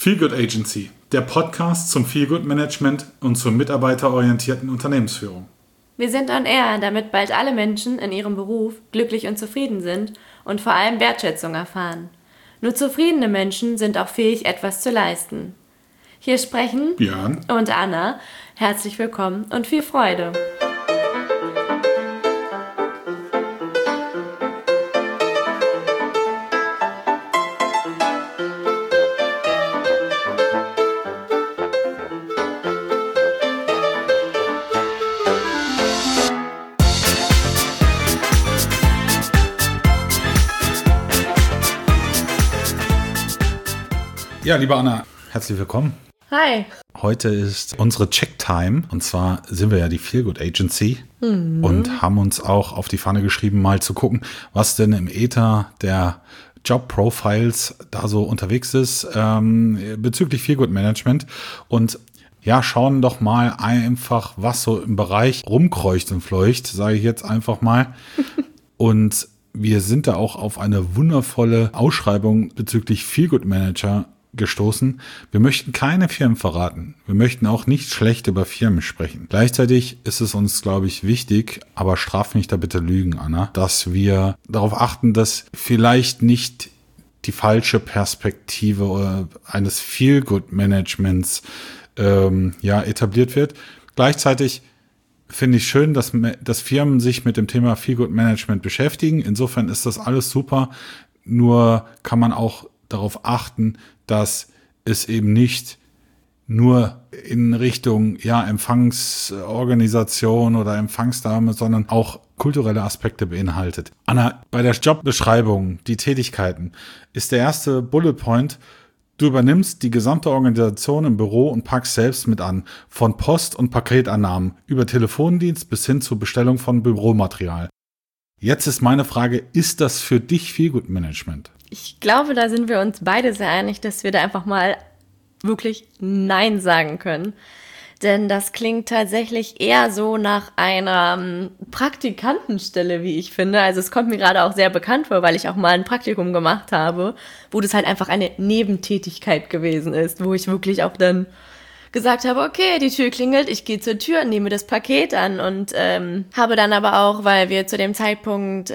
Feelgood Agency, der Podcast zum Feelgood Management und zur mitarbeiterorientierten Unternehmensführung. Wir sind on air, damit bald alle Menschen in ihrem Beruf glücklich und zufrieden sind und vor allem Wertschätzung erfahren. Nur zufriedene Menschen sind auch fähig, etwas zu leisten. Hier sprechen Björn und Anna. Herzlich willkommen und viel Freude. Ja, liebe Anna, herzlich willkommen. Hi. Heute ist unsere Check-Time und zwar sind wir ja die Feelgood Agency und haben uns auch auf die Fahne geschrieben, mal zu gucken, was denn im Äther der Job-Profiles da so unterwegs ist bezüglich Feelgood Management und ja, schauen doch mal einfach, was so im Bereich rumkreucht und fleucht, sage ich jetzt einfach mal. Und wir sind da auch auf eine wundervolle Ausschreibung bezüglich Feelgood Manager gestoßen. Wir möchten keine Firmen verraten. Wir möchten auch nicht schlecht über Firmen sprechen. Gleichzeitig ist es uns, glaube ich, wichtig, aber straf mich da bitte Lügen, Anna, dass wir darauf achten, dass vielleicht nicht die falsche Perspektive eines Feelgood-Managements etabliert wird. Gleichzeitig finde ich schön, dass Firmen sich mit dem Thema Feelgood-Management beschäftigen. Insofern ist das alles super. Nur kann man auch darauf achten, dass es eben nicht nur in Richtung Empfangsorganisation oder Empfangsdame, sondern auch kulturelle Aspekte beinhaltet. Anna, bei der Jobbeschreibung, die Tätigkeiten, ist der erste Bullet Point: Du übernimmst die gesamte Organisation im Büro und packst selbst mit an. Von Post- und Paketannahmen über Telefondienst bis hin zur Bestellung von Büromaterial. Jetzt ist meine Frage, ist das für dich Feelgood Management? Ich glaube, da sind wir uns beide sehr einig, dass wir da einfach mal wirklich Nein sagen können. Denn das klingt tatsächlich eher so nach einer Praktikantenstelle, wie ich finde. Also es kommt mir gerade auch sehr bekannt vor, weil ich auch mal ein Praktikum gemacht habe, wo das halt einfach eine Nebentätigkeit gewesen ist, wo ich wirklich auch dann gesagt habe, okay, die Tür klingelt, ich gehe zur Tür, nehme das Paket an und habe dann aber auch, weil wir zu dem Zeitpunkt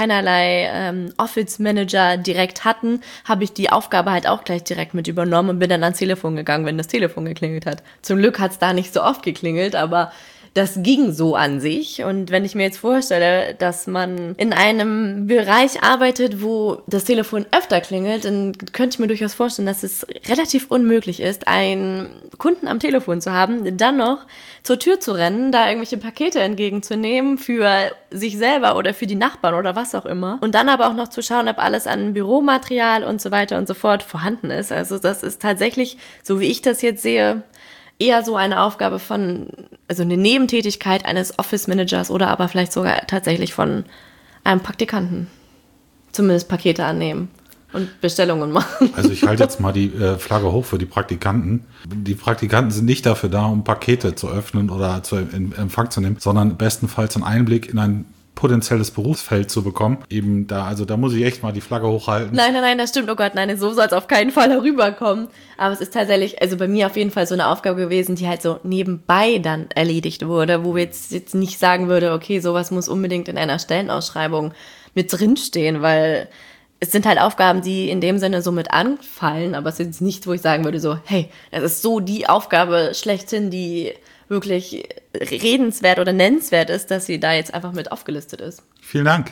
keinerlei Office Manager direkt hatten, habe ich die Aufgabe halt auch gleich direkt mit übernommen und bin dann ans Telefon gegangen, wenn das Telefon geklingelt hat. Zum Glück hat es da nicht so oft geklingelt, aber das ging so an sich. Und wenn ich mir jetzt vorstelle, dass man in einem Bereich arbeitet, wo das Telefon öfter klingelt, dann könnte ich mir durchaus vorstellen, dass es relativ unmöglich ist, einen Kunden am Telefon zu haben, dann noch zur Tür zu rennen, da irgendwelche Pakete entgegenzunehmen für sich selber oder für die Nachbarn oder was auch immer. Und dann aber auch noch zu schauen, ob alles an Büromaterial und so weiter und so fort vorhanden ist. Also das ist tatsächlich, so wie ich das jetzt sehe, eher so eine Aufgabe also eine Nebentätigkeit eines Office-Managers oder aber vielleicht sogar tatsächlich von einem Praktikanten. Zumindest Pakete annehmen und Bestellungen machen. Also ich halte jetzt mal die Flagge hoch für die Praktikanten. Die Praktikanten sind nicht dafür da, um Pakete zu öffnen oder in Empfang zu nehmen, sondern bestenfalls einen Einblick in ein potenzielles Berufsfeld zu bekommen. Eben da, also da muss ich echt mal die Flagge hochhalten. Nein, das stimmt. Oh Gott, nein, so soll es auf keinen Fall herüberkommen. Aber es ist tatsächlich, also bei mir auf jeden Fall so eine Aufgabe gewesen, die halt so nebenbei dann erledigt wurde, wo wir jetzt nicht sagen würde, okay, sowas muss unbedingt in einer Stellenausschreibung mit drinstehen, weil es sind halt Aufgaben, die in dem Sinne so mit anfallen, aber es ist jetzt nichts, wo ich sagen würde so, hey, das ist so die Aufgabe schlechthin, die wirklich redenswert oder nennenswert ist, dass sie da jetzt einfach mit aufgelistet ist. Vielen Dank.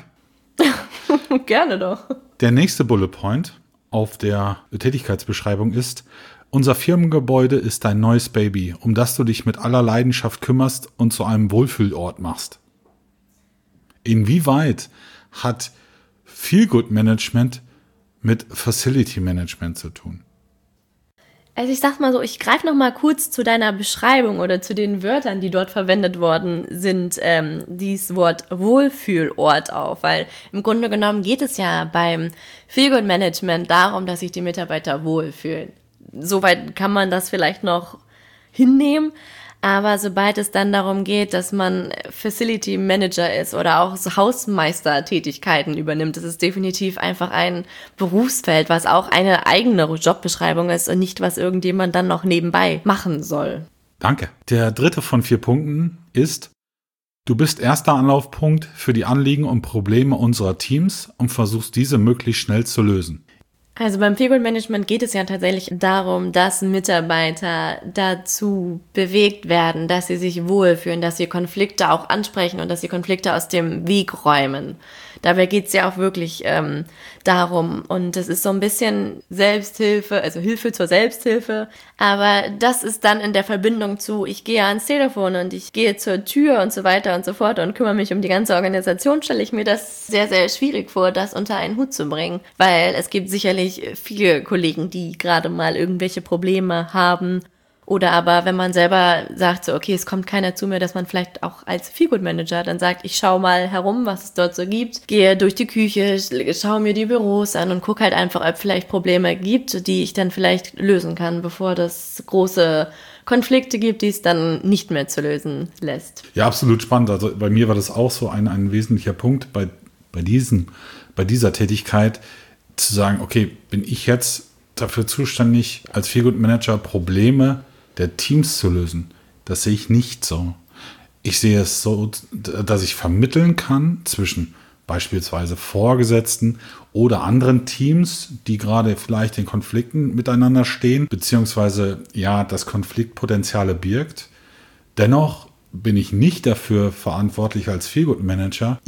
Gerne doch. Der nächste Bullet Point auf der Tätigkeitsbeschreibung ist: Unser Firmengebäude ist dein neues Baby, um das du dich mit aller Leidenschaft kümmerst und zu einem Wohlfühlort machst. Inwieweit hat Feelgood Management mit Facility Management zu tun? Also ich sag mal so, ich greife noch mal kurz zu deiner Beschreibung oder zu den Wörtern, die dort verwendet worden sind, dieses Wort Wohlfühlort auf, weil im Grunde genommen geht es ja beim Feelgood Management darum, dass sich die Mitarbeiter wohlfühlen. Soweit kann man das vielleicht noch hinnehmen, Aber sobald es dann darum geht, dass man Facility Manager ist oder auch so Hausmeistertätigkeiten übernimmt, das ist definitiv einfach ein Berufsfeld, was auch eine eigene Jobbeschreibung ist und nicht, was irgendjemand dann noch nebenbei machen soll. Danke. Der dritte von 4 Punkten ist: Du bist erster Anlaufpunkt für die Anliegen und Probleme unserer Teams und versuchst diese möglichst schnell zu lösen. Also beim Feelgood Management geht es ja tatsächlich darum, dass Mitarbeiter dazu bewegt werden, dass sie sich wohlfühlen, dass sie Konflikte auch ansprechen und dass sie Konflikte aus dem Weg räumen. Dabei geht es ja auch wirklich darum. Und das ist so ein bisschen Selbsthilfe, also Hilfe zur Selbsthilfe. Aber das ist dann in der Verbindung zu, ich gehe ans Telefon und ich gehe zur Tür und so weiter und so fort und kümmere mich um die ganze Organisation, stelle ich mir das sehr, sehr schwierig vor, das unter einen Hut zu bringen. Weil es gibt sicherlich viele Kollegen, die gerade mal irgendwelche Probleme haben. Oder aber, wenn man selber sagt, so, okay, es kommt keiner zu mir, dass man vielleicht auch als Feelgood Manager dann sagt, ich schaue mal herum, was es dort so gibt, gehe durch die Küche, schaue mir die Büros an und gucke halt einfach, ob vielleicht Probleme gibt, die ich dann vielleicht lösen kann, bevor das große Konflikte gibt, die es dann nicht mehr zu lösen lässt. Ja, absolut spannend. Also bei mir war das auch so ein wesentlicher Punkt bei dieser Tätigkeit, zu sagen, okay, bin ich jetzt dafür zuständig, als Feelgood Manager Probleme der Teams zu lösen? Das sehe ich nicht so. Ich sehe es so, dass ich vermitteln kann zwischen beispielsweise Vorgesetzten oder anderen Teams, die gerade vielleicht in Konflikten miteinander stehen, beziehungsweise ja, das Konfliktpotenziale birgt. Dennoch bin ich nicht dafür verantwortlich als Feelgood Manager,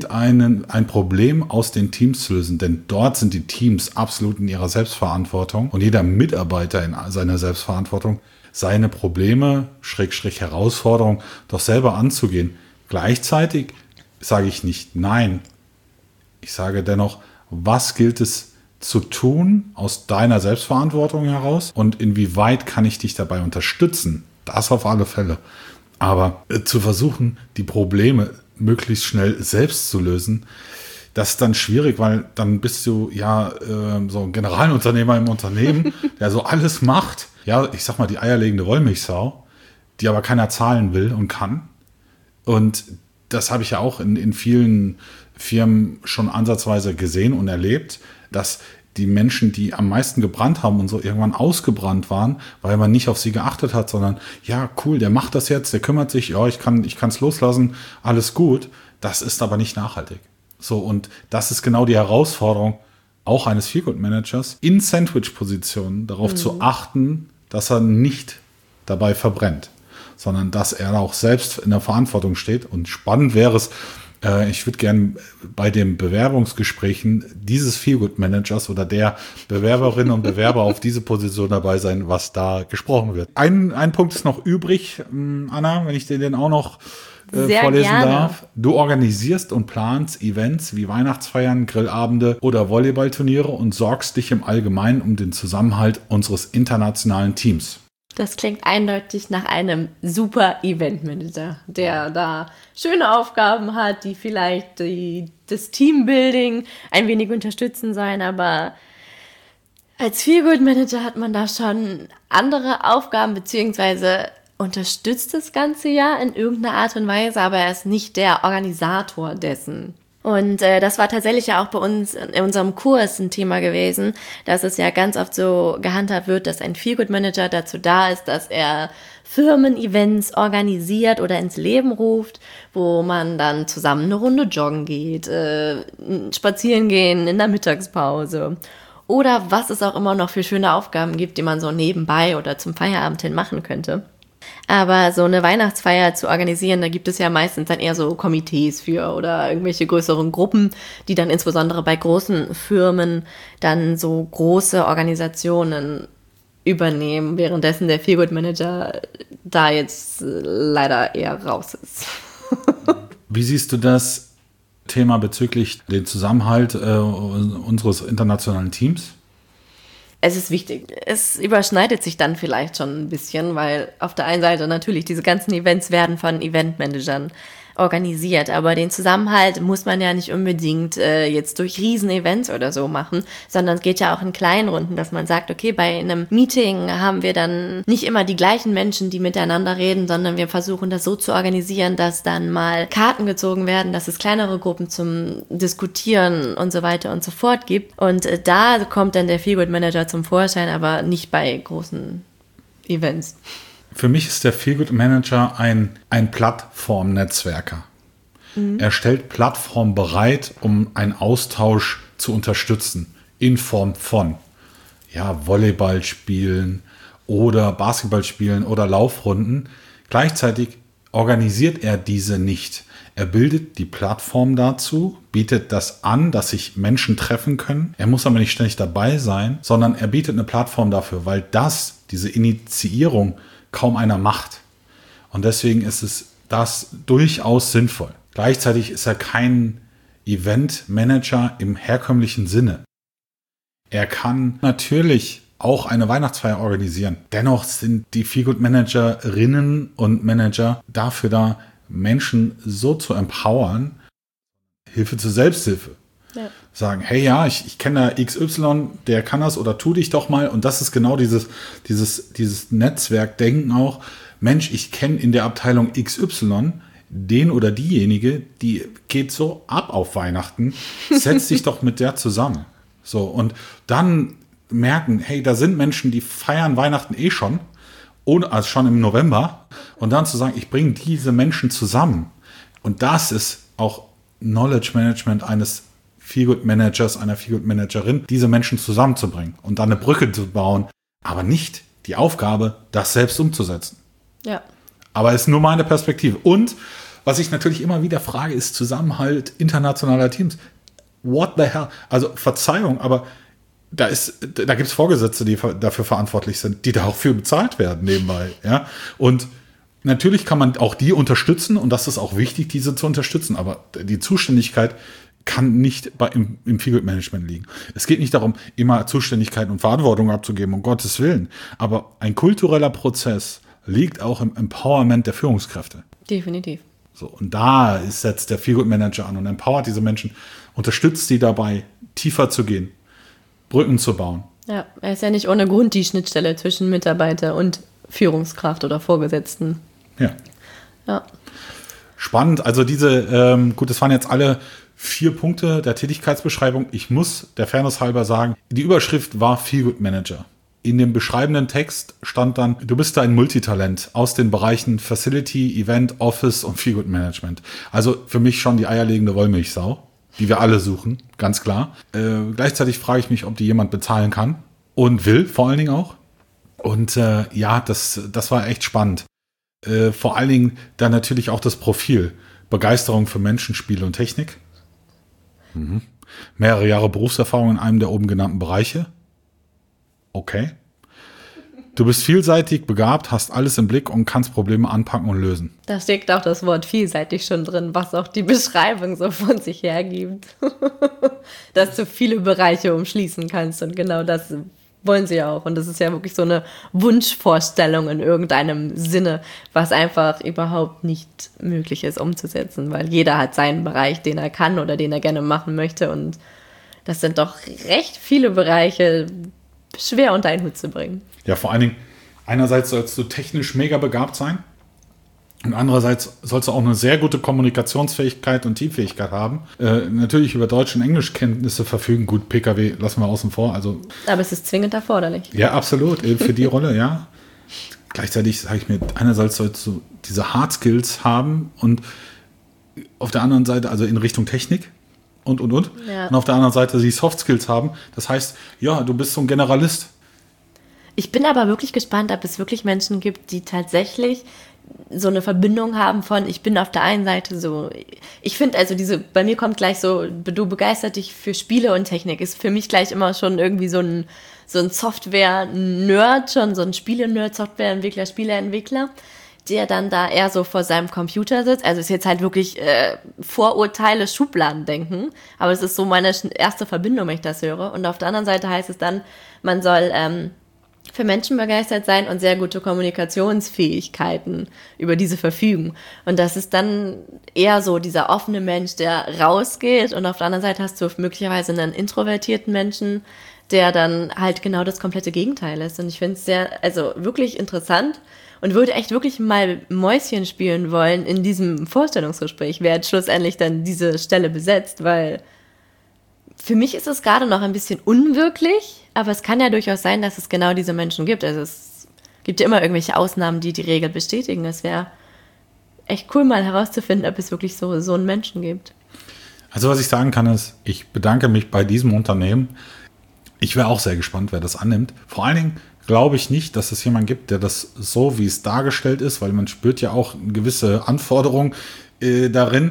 ein Problem aus den Teams zu lösen. Denn dort sind die Teams absolut in ihrer Selbstverantwortung und jeder Mitarbeiter in seiner Selbstverantwortung, seine Probleme, Herausforderungen doch selber anzugehen. Gleichzeitig sage ich nicht nein. Ich sage dennoch, was gilt es zu tun aus deiner Selbstverantwortung heraus und inwieweit kann ich dich dabei unterstützen? Das auf alle Fälle. Aber zu versuchen, die Probleme möglichst schnell selbst zu lösen, das ist dann schwierig, weil dann bist du ja so ein Generalunternehmer im Unternehmen, der so alles macht. Ja, ich sag mal, die eierlegende Wollmilchsau, die aber keiner zahlen will und kann. Und das habe ich ja auch in vielen Firmen schon ansatzweise gesehen und erlebt, dass die Menschen, die am meisten gebrannt haben und so irgendwann ausgebrannt waren, weil man nicht auf sie geachtet hat, sondern ja, cool, der macht das jetzt, der kümmert sich, ja, ich kann es loslassen, alles gut. Das ist aber nicht nachhaltig. So, und das ist genau die Herausforderung auch eines Feelgood Managers, in Sandwich-Positionen darauf zu achten, dass er nicht dabei verbrennt, sondern dass er auch selbst in der Verantwortung steht. Und spannend wäre es, ich würde gerne bei den Bewerbungsgesprächen dieses Feelgood Managers oder der Bewerberinnen und Bewerber auf diese Position dabei sein, was da gesprochen wird. Ein Punkt ist noch übrig, Anna, wenn ich dir den auch noch vorlesen darf. Du organisierst und planst Events wie Weihnachtsfeiern, Grillabende oder Volleyballturniere und sorgst dich im Allgemeinen um den Zusammenhalt unseres internationalen Teams. Das klingt eindeutig nach einem super Eventmanager, der da schöne Aufgaben hat, die vielleicht das Teambuilding ein wenig unterstützen sollen, aber als Feelgood Manager hat man da schon andere Aufgaben, beziehungsweise unterstützt das ganze ja in irgendeiner Art und Weise, aber er ist nicht der Organisator dessen. Und das war tatsächlich ja auch bei uns in unserem Kurs ein Thema gewesen, dass es ja ganz oft so gehandhabt wird, dass ein Feelgood Manager dazu da ist, dass er Firmen-Events organisiert oder ins Leben ruft, wo man dann zusammen eine Runde joggen geht, spazieren gehen in der Mittagspause oder was es auch immer noch für schöne Aufgaben gibt, die man so nebenbei oder zum Feierabend hin machen könnte. Aber so eine Weihnachtsfeier zu organisieren, da gibt es ja meistens dann eher so Komitees für oder irgendwelche größeren Gruppen, die dann insbesondere bei großen Firmen dann so große Organisationen übernehmen, währenddessen der Feelgood Manager da jetzt leider eher raus ist. Wie siehst du das Thema bezüglich den Zusammenhalt unseres internationalen Teams? Es ist wichtig. Es überschneidet sich dann vielleicht schon ein bisschen, weil auf der einen Seite natürlich diese ganzen Events werden von Eventmanagern organisiert. Aber den Zusammenhalt muss man ja nicht unbedingt jetzt durch Riesen-Events oder so machen, sondern es geht ja auch in kleinen Runden, dass man sagt, okay, bei einem Meeting haben wir dann nicht immer die gleichen Menschen, die miteinander reden, sondern wir versuchen das so zu organisieren, dass dann mal Karten gezogen werden, dass es kleinere Gruppen zum Diskutieren und so weiter und so fort gibt. Und da kommt dann der Feelgood Manager zum Vorschein, aber nicht bei großen Events. Für mich ist der Feelgood Manager ein Plattformnetzwerker. Er stellt Plattformen bereit, um einen Austausch zu unterstützen, in Form von Volleyball spielen oder Basketball spielen oder Laufrunden. Gleichzeitig organisiert er diese nicht. Er bildet die Plattform dazu, bietet das an, dass sich Menschen treffen können. Er muss aber nicht ständig dabei sein, sondern er bietet eine Plattform dafür, weil diese Initiierung kaum einer macht. Und deswegen ist das durchaus sinnvoll. Gleichzeitig ist er kein Eventmanager im herkömmlichen Sinne. Er kann natürlich auch eine Weihnachtsfeier organisieren. Dennoch sind die Feelgood Managerinnen und Manager dafür da, Menschen so zu empowern, Hilfe zur Selbsthilfe. Ja. Sagen, hey, ich kenne da XY, der kann das oder tu dich doch mal. Und das ist genau dieses Netzwerkdenken auch. Mensch, ich kenne in der Abteilung XY den oder diejenige, die geht so ab auf Weihnachten. Setz dich doch mit der zusammen. So, und dann merken, hey, da sind Menschen, die feiern Weihnachten schon. Also schon im November, und dann zu sagen, ich bringe diese Menschen zusammen. Und das ist auch Knowledge Management eines Feelgood Managers, einer Feelgood Managerin, diese Menschen zusammenzubringen und dann eine Brücke zu bauen, aber nicht die Aufgabe, das selbst umzusetzen. Ja. Aber es ist nur meine Perspektive. Und was ich natürlich immer wieder frage, ist Zusammenhalt internationaler Teams. What the hell? Also Verzeihung, aber da gibt es Vorgesetzte, die dafür verantwortlich sind, die dafür bezahlt werden nebenbei. Ja? Und natürlich kann man auch die unterstützen, und das ist auch wichtig, diese zu unterstützen, aber die Zuständigkeit kann nicht im Feelgood Management liegen. Es geht nicht darum, immer Zuständigkeit und Verantwortung abzugeben, um Gottes Willen. Aber ein kultureller Prozess liegt auch im Empowerment der Führungskräfte. Definitiv. So, und da setzt der Feelgood Manager an und empowert diese Menschen, unterstützt sie dabei, tiefer zu gehen, Brücken zu bauen. Ja, er ist ja nicht ohne Grund die Schnittstelle zwischen Mitarbeiter und Führungskraft oder Vorgesetzten. Ja. Spannend. Also das waren jetzt alle 4 Punkte der Tätigkeitsbeschreibung. Ich muss der Fairness halber sagen, die Überschrift war Feelgood Manager. In dem beschreibenden Text stand dann, du bist da ein Multitalent aus den Bereichen Facility, Event, Office und Feelgood Management. Also für mich schon die eierlegende Wollmilchsau, die wir alle suchen, ganz klar. Gleichzeitig frage ich mich, ob die jemand bezahlen kann und will, vor allen Dingen auch. Und das war echt spannend. Vor allen Dingen dann natürlich auch das Profil. Begeisterung für Menschen, Spiele und Technik. Mehrere Jahre Berufserfahrung in einem der oben genannten Bereiche. Okay. Du bist vielseitig, begabt, hast alles im Blick und kannst Probleme anpacken und lösen. Da steckt auch das Wort vielseitig schon drin, was auch die Beschreibung so von sich hergibt. Dass du viele Bereiche umschließen kannst, und genau das wollen sie ja auch. Und das ist ja wirklich so eine Wunschvorstellung in irgendeinem Sinne, was einfach überhaupt nicht möglich ist umzusetzen, weil jeder hat seinen Bereich, den er kann oder den er gerne machen möchte, und das sind doch recht viele Bereiche, schwer unter einen Hut zu bringen. Ja, vor allen Dingen, einerseits sollst du technisch mega begabt sein und andererseits sollst du auch eine sehr gute Kommunikationsfähigkeit und Teamfähigkeit haben. Natürlich über Deutsch- und Englischkenntnisse verfügen. Gut, PKW lassen wir außen vor. Also, aber es ist zwingend erforderlich. Ja, absolut. Für die Rolle, ja. Gleichzeitig sage ich mir, einerseits sollst du diese Hard Skills haben und auf der anderen Seite, also in Richtung Technik, und. Ja. Und auf der anderen Seite die Soft Skills haben. Das heißt, ja, du bist so ein Generalist. Ich bin aber wirklich gespannt, ob es wirklich Menschen gibt, die tatsächlich so eine Verbindung haben von, ich bin auf der einen Seite so, ich finde also bei mir kommt gleich so, du begeisterst dich für Spiele und Technik, ist für mich gleich immer schon irgendwie so ein Software-Nerd, schon so ein Spiele-Nerd, Softwareentwickler, Spieleentwickler, der dann da eher so vor seinem Computer sitzt. Also ist jetzt halt wirklich Vorurteile, Schubladendenken, aber es ist so meine erste Verbindung, wenn ich das höre. Und auf der anderen Seite heißt es dann, man soll für Menschen begeistert sein und sehr gute Kommunikationsfähigkeiten über diese verfügen. Und das ist dann eher so dieser offene Mensch, der rausgeht, und auf der anderen Seite hast du möglicherweise einen introvertierten Menschen, der dann halt genau das komplette Gegenteil ist. Und ich finde es also wirklich interessant und würde echt wirklich mal Mäuschen spielen wollen in diesem Vorstellungsgespräch, wer jetzt schlussendlich dann diese Stelle besetzt, weil für mich ist es gerade noch ein bisschen unwirklich, aber es kann ja durchaus sein, dass es genau diese Menschen gibt. Also es gibt ja immer irgendwelche Ausnahmen, die die Regel bestätigen. Es wäre echt cool, mal herauszufinden, ob es wirklich so einen Menschen gibt. Also was ich sagen kann ist, ich bedanke mich bei diesem Unternehmen. Ich wäre auch sehr gespannt, wer das annimmt. Vor allen Dingen glaube ich nicht, dass es jemanden gibt, der das so, wie es dargestellt ist, weil man spürt ja auch eine gewisse Anforderung darin,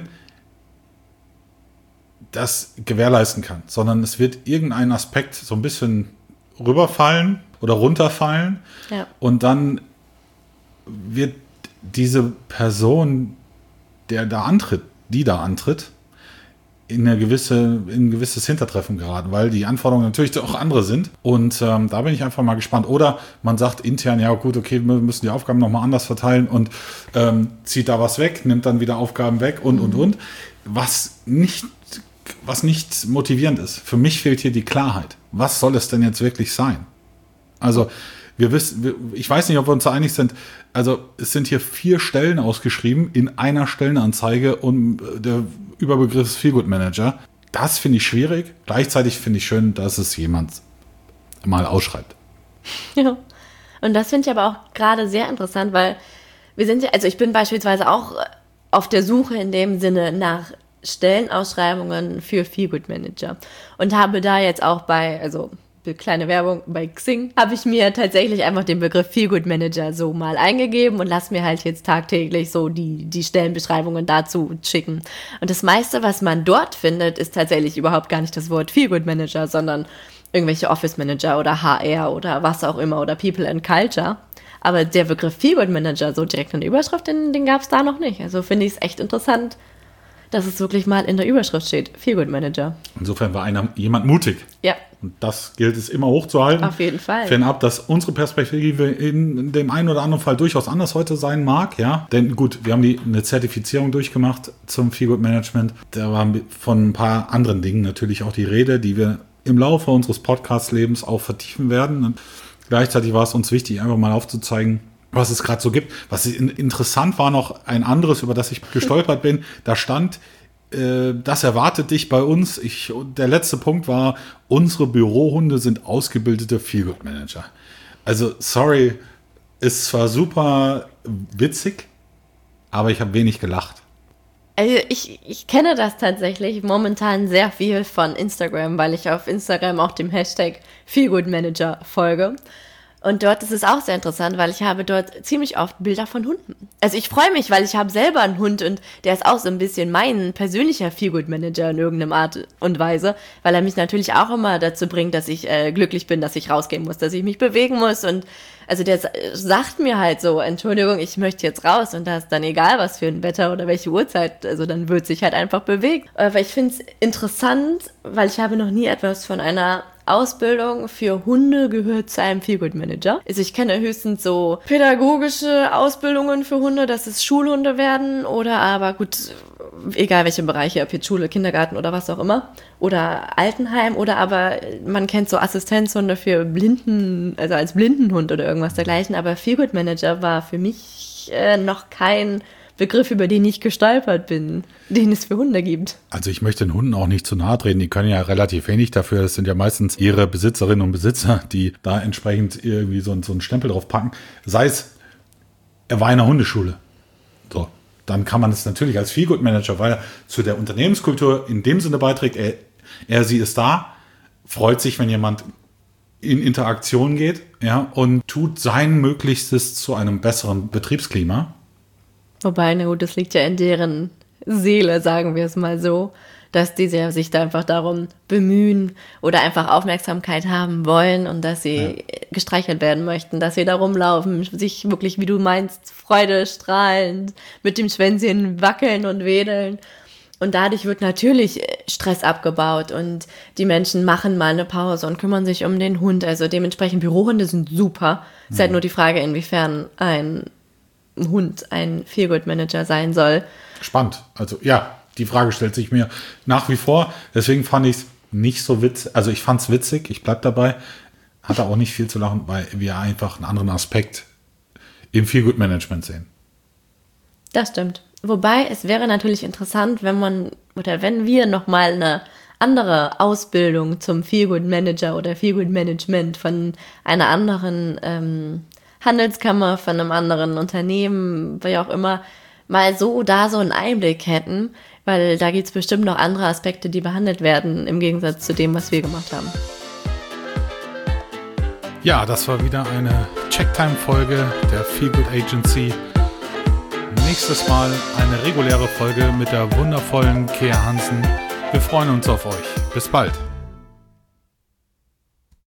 das gewährleisten kann, sondern es wird irgendein Aspekt so ein bisschen rüberfallen oder runterfallen, Ja. Und dann wird diese Person, die da antritt, in ein gewisses Hintertreffen geraten, weil die Anforderungen natürlich auch andere sind. Und da bin ich einfach mal gespannt. Oder man sagt intern, ja gut, okay, wir müssen die Aufgaben nochmal anders verteilen und zieht da was weg, nimmt dann wieder Aufgaben weg und. Was nicht motivierend ist. Für mich fehlt hier die Klarheit. Was soll es denn jetzt wirklich sein? Also ich weiß nicht, ob wir uns da einig sind. Also es sind hier 4 Stellen ausgeschrieben in einer Stellenanzeige und der Überbegriff ist Feelgood Manager. Das finde ich schwierig. Gleichzeitig finde ich schön, dass es jemand mal ausschreibt. Ja. Und das finde ich aber auch gerade sehr interessant, weil ich bin beispielsweise auch auf der Suche in dem Sinne nach Stellenausschreibungen für Feelgood Manager und habe da jetzt auch kleine Werbung, bei Xing habe ich mir tatsächlich einfach den Begriff Feelgood Manager so mal eingegeben und lasse mir halt jetzt tagtäglich so die Stellenbeschreibungen dazu schicken. Und das meiste, was man dort findet, ist tatsächlich überhaupt gar nicht das Wort Feelgood Manager, sondern irgendwelche Office Manager oder HR oder was auch immer oder People and Culture. Aber der Begriff Feelgood Manager so direkt in der Überschrift, den gab es da noch nicht. Also finde ich es echt interessant, dass es wirklich mal in der Überschrift steht, Feelgood Manager. Insofern war jemand mutig. Ja. Und das gilt es immer hochzuhalten. Auf jeden Fall. Fernab, dass unsere Perspektive in dem einen oder anderen Fall durchaus anders heute sein mag, ja. Denn gut, wir haben eine Zertifizierung durchgemacht zum Feelgood Management. Da war von ein paar anderen Dingen natürlich auch die Rede, die wir im Laufe unseres Podcast-Lebens auch vertiefen werden. Und gleichzeitig war es uns wichtig, einfach mal aufzuzeigen, was es gerade so gibt. Was interessant war noch ein anderes, über das ich gestolpert bin. Da stand, das erwartet dich bei uns. Der letzte Punkt war, unsere Bürohunde sind ausgebildete Feelgood Manager. Also, sorry, ist zwar super witzig, aber ich habe wenig gelacht. Also ich kenne das tatsächlich momentan sehr viel von Instagram, weil ich auf Instagram auch dem Hashtag Feelgood Manager folge. Und dort ist es auch sehr interessant, weil ich habe dort ziemlich oft Bilder von Hunden. Also ich freue mich, weil ich habe selber einen Hund und der ist auch so ein bisschen mein persönlicher Feelgood-Manager in irgendeiner Art und Weise, weil er mich natürlich auch immer dazu bringt, dass ich glücklich bin, dass ich rausgehen muss, dass ich mich bewegen muss. Und also der sagt mir halt so, Entschuldigung, ich möchte jetzt raus, und da ist dann egal, was für ein Wetter oder welche Uhrzeit, also dann wird sich halt einfach bewegt. Aber ich finde es interessant, weil ich habe noch nie etwas von einer Ausbildung für Hunde gehört zu einem Feelgood Manager. Also ich kenne höchstens so pädagogische Ausbildungen für Hunde, dass es Schulhunde werden, oder aber gut, egal welche Bereiche, ob jetzt Schule, Kindergarten oder was auch immer, oder Altenheim, oder aber man kennt so Assistenzhunde für Blinden, also als Blindenhund oder irgendwas dergleichen, aber Feelgood Manager war für mich noch kein Begriff, über den ich gestolpert bin, den es für Hunde gibt. Also ich möchte den Hunden auch nicht zu nahe treten, die können ja relativ wenig dafür, das sind ja meistens ihre Besitzerinnen und Besitzer, die da entsprechend irgendwie so einen Stempel drauf packen. Sei es, er war in einer Hundeschule. So, dann kann man es natürlich als Feelgood Manager, weil er zu der Unternehmenskultur in dem Sinne beiträgt, sie ist da, freut sich, wenn jemand in Interaktion geht, ja, und tut sein Möglichstes zu einem besseren Betriebsklima. Wobei, na gut, das liegt ja in deren Seele, sagen wir es mal so, dass die sich da einfach darum bemühen oder einfach Aufmerksamkeit haben wollen und dass sie gestreichelt werden möchten, dass sie da rumlaufen, sich wirklich, wie du meinst, freudestrahlend mit dem Schwänzchen wackeln und wedeln. Und dadurch wird natürlich Stress abgebaut und die Menschen machen mal eine Pause und kümmern sich um den Hund. Also dementsprechend, Bürohunde sind super. Ist halt nur die Frage, inwiefern ein Hund ein Feelgood-Manager sein soll. Spannend. Also ja, die Frage stellt sich mir nach wie vor. Deswegen fand ich es nicht so witzig. Also ich fand es witzig, ich bleib dabei. Hatte auch nicht viel zu lachen, weil wir einfach einen anderen Aspekt im Feelgood-Management sehen. Das stimmt. Wobei, es wäre natürlich interessant, wenn wir nochmal eine andere Ausbildung zum Feelgood-Manager oder Feelgood-Management von einer anderen Handelskammer, von einem anderen Unternehmen, wie auch immer, mal so einen Einblick hätten, weil da gibt es bestimmt noch andere Aspekte, die behandelt werden, im Gegensatz zu dem, was wir gemacht haben. Ja, das war wieder eine Checktime-Folge der Feelgood Agency. Nächstes Mal eine reguläre Folge mit der wundervollen Kea Hansen. Wir freuen uns auf euch. Bis bald.